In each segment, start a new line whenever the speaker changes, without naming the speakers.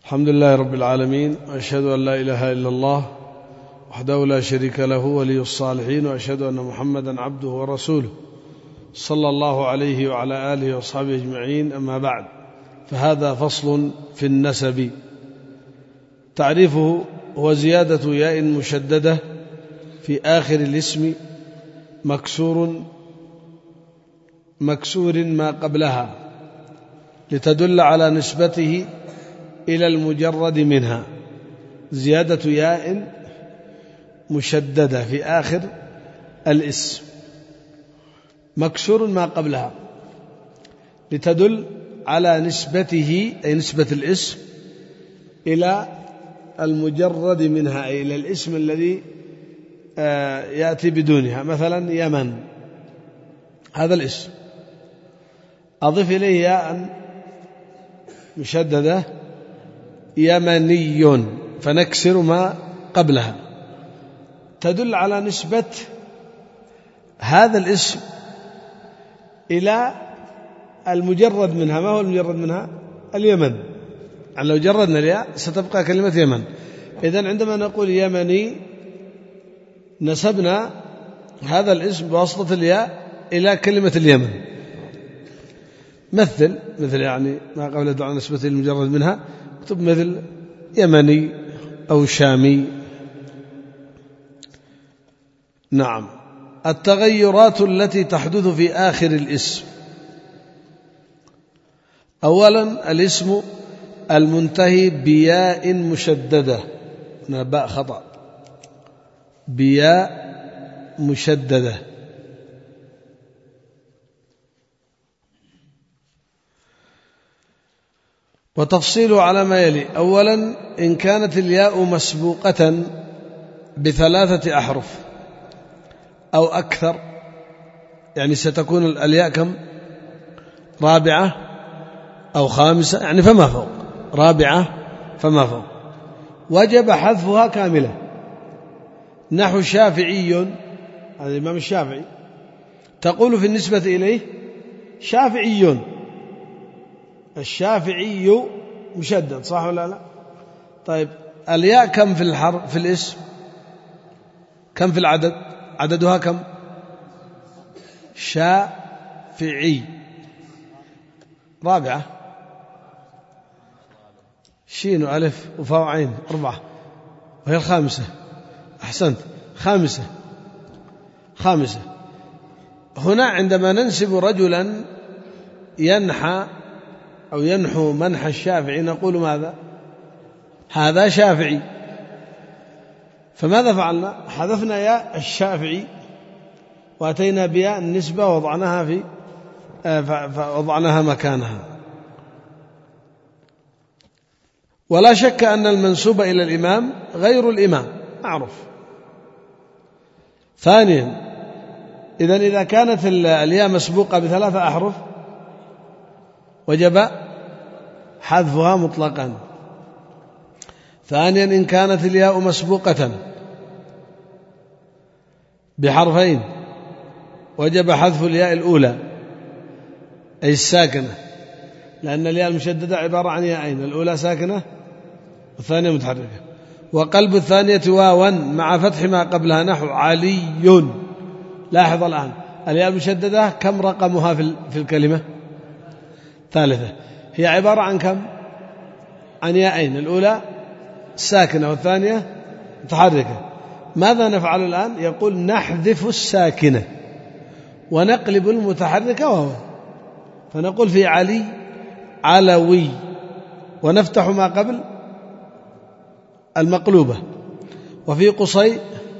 الحمد لله رب العالمين، وأشهد أن لا إله إلا الله وحده لا شريك له ولي الصالحين، وأشهد أن محمدا عبده ورسوله صلى الله عليه وعلى آله وأصحابه أجمعين. أما بعد، فهذا فصل في النسب. تعريفه هو زيادة ياء مشددة في آخر الاسم مكسور ما قبلها لتدل على نسبته إلى المجرد منها. زيادة ياء مشددة في آخر الاسم مكسور ما قبلها لتدل على نسبته، أي نسبة الاسم إلى المجرد منها، أي إلى الاسم الذي يأتي بدونها. مثلا يمن، هذا الاسم أضف إليه ياء مشددة يمني فنكسر ما قبلها، تدل على نسبة هذا الاسم إلى المجرد منها. ما هو المجرد منها؟ اليمن. يعني لو جردنا الياء ستبقى كلمة يمن. إذن عندما نقول يمني نسبنا هذا الاسم بواسطة الياء إلى كلمة اليمن. مثل يعني ما قبل يدل على نسبته المجرد منها، اكتب مثل يمني أو شامي. نعم. التغيرات التي تحدث في آخر الاسم: أولا الاسم المنتهي بياء مشددة، هنا باء خطأ، بياء مشددة. وتفصيل على ما يلي: أولا إن كانت الياء مسبوقة بثلاثة أحرف أو أكثر، يعني ستكون الياء كم؟ رابعة أو خامسة، يعني فما فوق، رابعة فما فوق، وجب حذفها كاملة. نحو شافعي، هذا الإمام الشافعي، تقول في النسبة إليه شافعي، الشافعي مشدد، صح ولا لا؟ طيب الياء كم في الحرف في الاسم؟ كم في العدد؟ عددها كم؟ شافعي، رابعة، شين وألف وفاء وعين، 4، وهي الخامسة. أحسنت، خامسة. هنا عندما ننسب رجلا ينحى أو ينحو منحى الشافعي نقول ماذا؟ هذا شافعي. فماذا فعلنا؟ حذفنا ياء الشافعي وأتينا بياء النسبة ووضعناها مكانها. ولا شك أن المنسوب إلى الإمام غير الإمام معروف. ثانيا، إذا كانت الياء مسبوقة بثلاثة أحرف وجب حذفها مطلقا. ثانيا، إن كانت الياء مسبوقة بحرفين وجب حذف الياء الأولى أي الساكنة، لأن الياء المشددة عبارة عن ياءين، الأولى ساكنة والثانية متحركة. وقلب الثانية واوا مع فتح ما قبلها، نحو علي. لاحظ الآن الياء المشددة كم رقمها في الكلمة؟ 3. هي عبارة عن كم؟ عن ياءين، الأولى ساكنة والثانية متحركة. ماذا نفعل الآن؟ يقول نحذف الساكنة ونقلب المتحركة واو، فنقول في علي علوي، ونفتح ما قبل المقلوبة. وفي قصي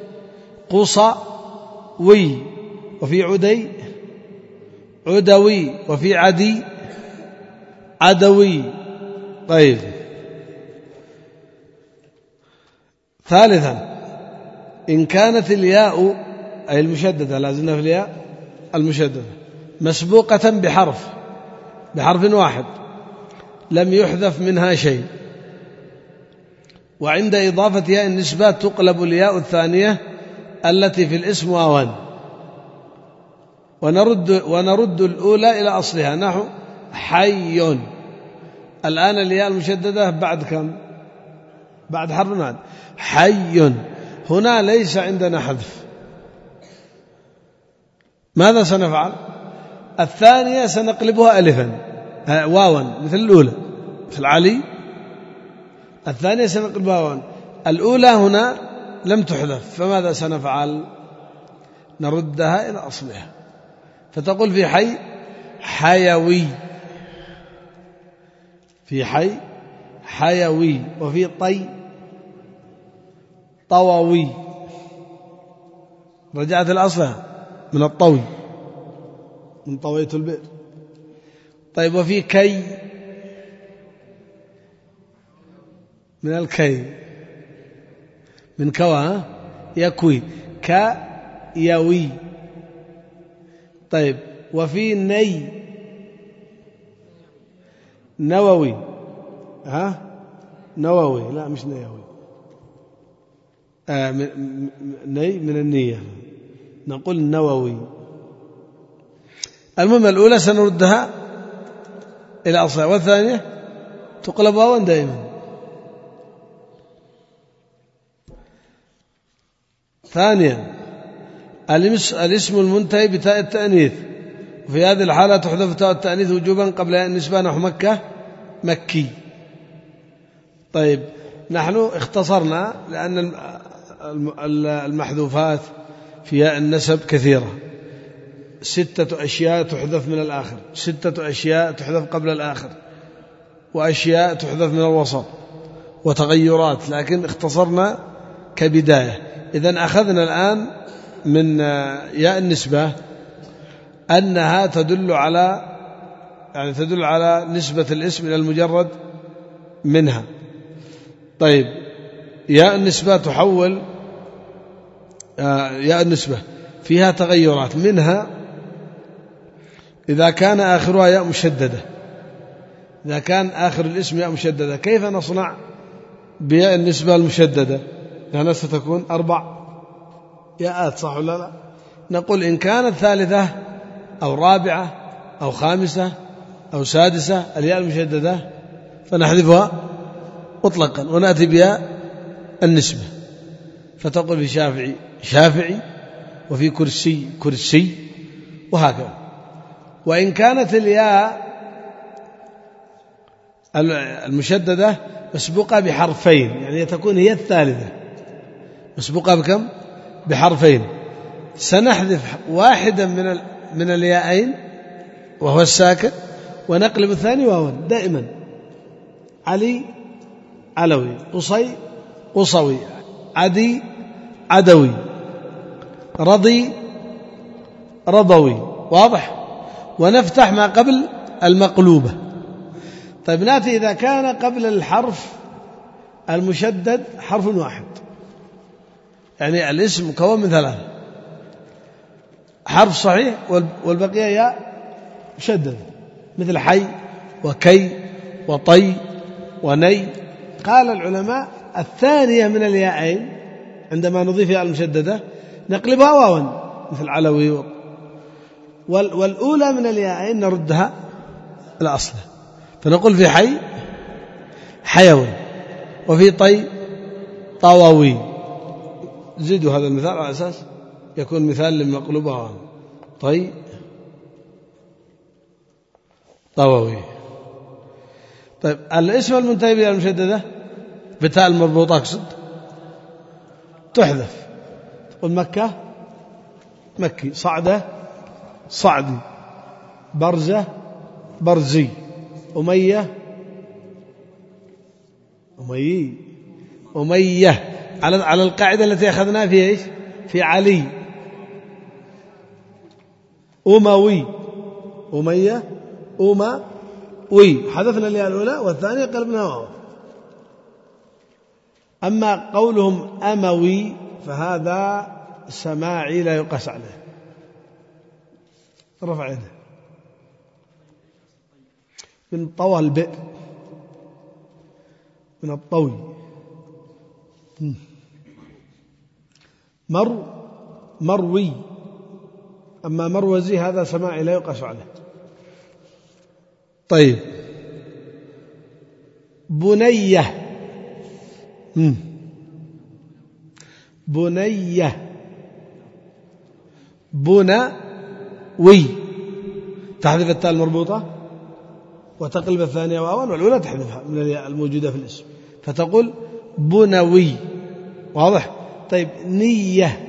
قصوي، وفي عدي عدوي، وفي عدي عدوي. طيب. ثالثا، إن كانت الياء أي المشددة، لازلنا في الياء المشددة، مسبوقة بحرف واحد لم يحذف منها شيء، وعند إضافة ياء النسبة تقلب الياء الثانية التي في الاسم واوا، ونرد الأولى إلى أصلها، نحو حي. الآن الياء المشددة بعد كم؟ بعد حرف المد. حي. هنا ليس عندنا حذف. ماذا سنفعل؟ الثانية سنقلبها ألفا واوا مثل الأولى، مثل علي. الثانية سنقلبها واوا. الأولى هنا لم تحذف، فماذا سنفعل؟ نردها إلى أصلها، فتقول في حي حيوي، في حي حيوي، وفي طي طووي. رجعت إلى أصلها من الطوي، من طويت البئر. طيب وفي كي من الكي، من كوى يكوي كيوي. طيب وفي ني نووي، نووي، لا مش نيوي، ني من النية، نقول نووي. المهم الأولى سنردها إلى أصلها، والثانية تقلب واوا دائما. ثانيا الاسم المنتهي بتاء التأنيث، وفي هذه الحالة تحذف تاء التأنيث وجوبا قبل النسبة نحو مكة مكي. طيب نحن اختصرنا لأن المحذوفات في ياء النسب كثيرة، 6 أشياء تحذف من الآخر، 6 أشياء تحذف قبل الآخر، وأشياء تحذف من الوسط، وتغيرات، لكن اختصرنا كبداية. إذن أخذنا الآن من ياء النسبة أنها تدل على نسبة الاسم إلى المجرد منها. طيب ياء النسبة تحول، ياء النسبة فيها تغيرات، منها إذا كان آخرها ياء مشددة، إذا كان آخر الاسم ياء مشددة كيف نصنع بياء النسبة المشددة؟ لأنها ستكون 4 ياءات، صح ولا لا؟ نقول إن كانت ثالثة أو رابعة أو خامسة أو سادسة الياء المشددة فنحذفها مطلقا ونأتي بياء النسبة، فتقول في شافعي شافعي، وفي كرسي كرسي، وهكذا. وإن كانت الياء المشددة مسبوقة بحرفين، يعني تكون هي الثالثة مسبوقة بكم؟ بحرفين، سنحذف واحدا من الياءين وهو الساكن، ونقلب الثاني واوا دائما. علي علوي، قصي قصوي، عدي عدوي، رضي رضوي، واضح؟ ونفتح ما قبل المقلوبة. طيب نأتي إذا كان قبل الحرف المشدد حرف واحد، يعني الاسم مكون من 3، حرف صحيح والبقية ياء مشدد، مثل حي وكي وطي وني. قال العلماء الثانية من الياءين عندما نضيف ياء المشددة نقلبها واوا مثل علوي، والأولى من الياءين نردها إلى أصلها، فنقول في حي حيوي، وفي طي طووي. زيدوا هذا المثال على أساس يكون مثال لمقلوبها. طي طووي. طيب الاسم المنتهي بالياء المشددة بتاء المربوطة أقصد تحذف، تقول مكة مكي، صعدة صعدي، برزة برزي، أمية أميي أمية، على القاعدة التي أخذناها في إيش؟ في علي. أموي أمية أموي، حذفنا الياء الأولى والثانية قلبنا واو. أما قولهم أموي فهذا سماعي لا يقاس عليه، رفع يده، من طوى البئر، من الطوي. مروي، أما مروزي هذا سماعي لا يقاس عليه. طيب بنية. بنية. بنوي، تحذف التاء المربوطة وتقلب الثانية واوا، والأولى تحذفها من الياء الموجودة في الاسم، فتقول بنوي. واضح؟ طيب نية.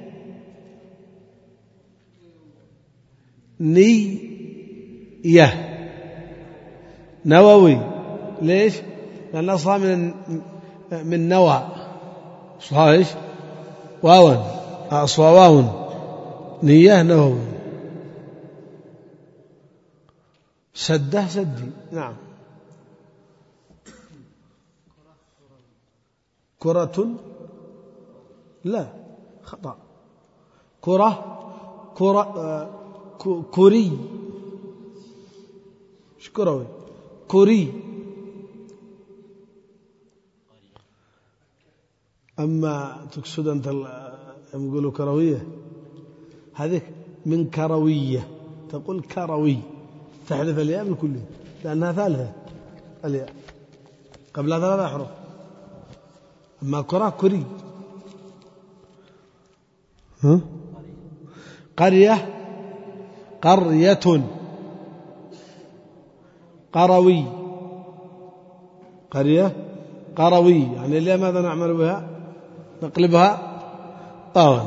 نية. نووي. ليش؟ لأن أصلها من نوى، أصلها إيش؟ واوا، أصلها واو. نية نووي. سده سدي. نعم. كرة، لا خطأ. كري. ايش كروي؟ كري. أما تقصد أنت يقولوا كروية، هذه من كروية، تقول كروي، تحذف الياء بالكلية لأنها ثالثة، الياء قبلها 3 أحرف. أما كري. قرية. قروي. قرية قروي، يعني الياء ماذا نعمل بها؟ نقلبها طاوا.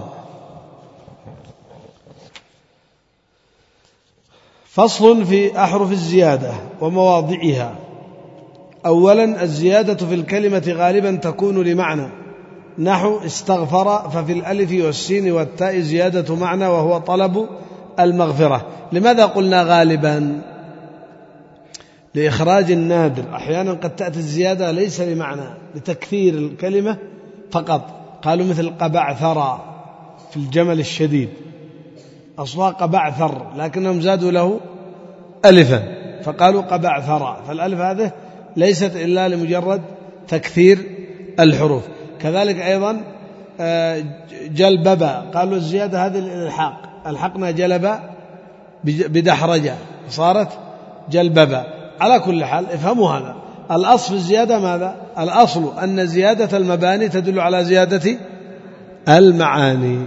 فصل في أحرف الزيادة ومواضعها. أولا، الزيادة في الكلمة غالبا تكون لمعنى، نحو استغفر، ففي الألف والسين والتاء زيادة معنى وهو طلب المغفرة. لماذا قلنا غالبا؟ لإخراج النادر. أحيانا قد تأتي الزيادة ليس لمعنى، لتكثير الكلمة فقط. قالوا مثل قبعثر في الجمل الشديد، أصلها قبعثر لكنهم زادوا له ألفا فقالوا قبعثر، فالألف هذه ليست إلا لمجرد تكثير الحروف. كذلك أيضا جلببا، قالوا الزيادة هذه الإلحاق، ألحقنا جلب بدحرجة صارت جلببا. على كل حال افهموا هذا، الأصل في الزيادة ماذا؟ الأصل أن زيادة المباني تدل على زيادة المعاني.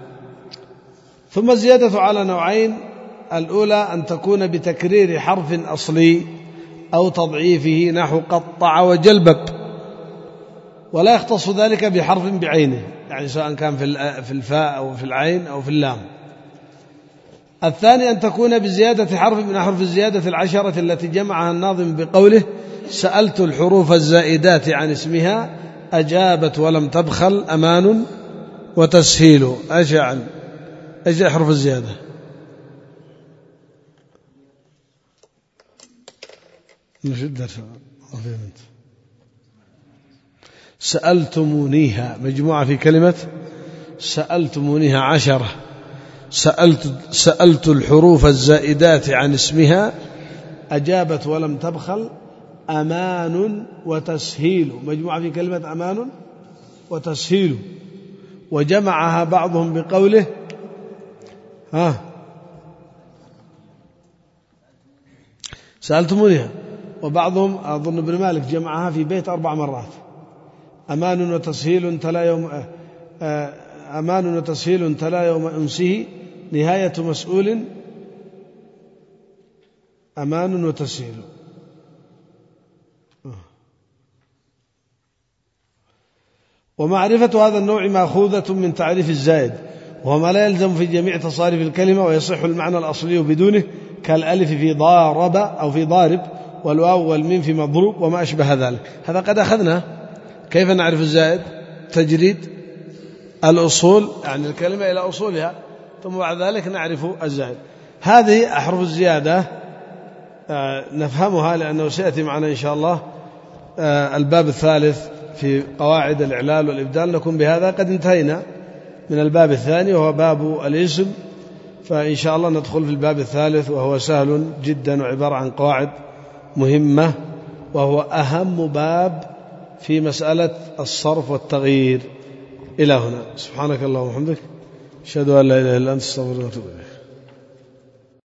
ثم الزيادة على نوعين: الأولى أن تكون بتكرير حرف أصلي أو تضعيفه، نحو قطع وجلبب، ولا يختص ذلك بحرف بعينه، يعني سواء كان في الفاء أو في العين أو في اللام. الثاني أن تكون بزيادة حرف من أحرف الزيادة 10 التي جمعها الناظم بقوله: سألت الحروف الزائدات عن اسمها، أجابت ولم تبخل، أمان وتسهيل. إيش أحرف الزيادة؟ سألتمونيها مجموعة في كلمة سألتمونيها 10. سألت الحروف الزائدات عن اسمها، أجابت ولم تبخل، أمان وتسهيل، مجموعة في كلمة أمان وتسهيل. وجمعها بعضهم بقوله سألتمونيها، وبعضهم أظن ابن مالك جمعها في بيت 4 مرات: أمان وتسهيل تلا يوم أمان وتسهيل تلا يوم أنسه، نهاية مسؤول، أمان وتسهيل. ومعرفة هذا النوع مأخوذة من تعريف الزائد، وهو ما لا يلزم في جميع تصاريف الكلمة ويصح المعنى الأصلي بدونه، كالألف في ضارب أو في ضارب، والواو والميم في مضروب وما أشبه ذلك. هذا قد أخذنا. كيف نعرف الزائد؟ تجريد الأصول، يعني الكلمة إلى أصولها، ثم بعد ذلك نعرف الزائد. هذه أحرف الزيادة نفهمها، لأنه سيأتي معنا إن شاء الله الباب الثالث في قواعد الإعلال والإبدال. نكون بهذا قد انتهينا من الباب الثاني وهو باب الاسم، فإن شاء الله ندخل في الباب الثالث وهو سهل جدا وعبارة عن قواعد مهمة، وهو أهم باب في مسألة الصرف والتغيير. إلى هنا، سبحانك اللهم وبحمدك، أشهد أن لا إله إلا أنت، استغفرك وأتوب إليك.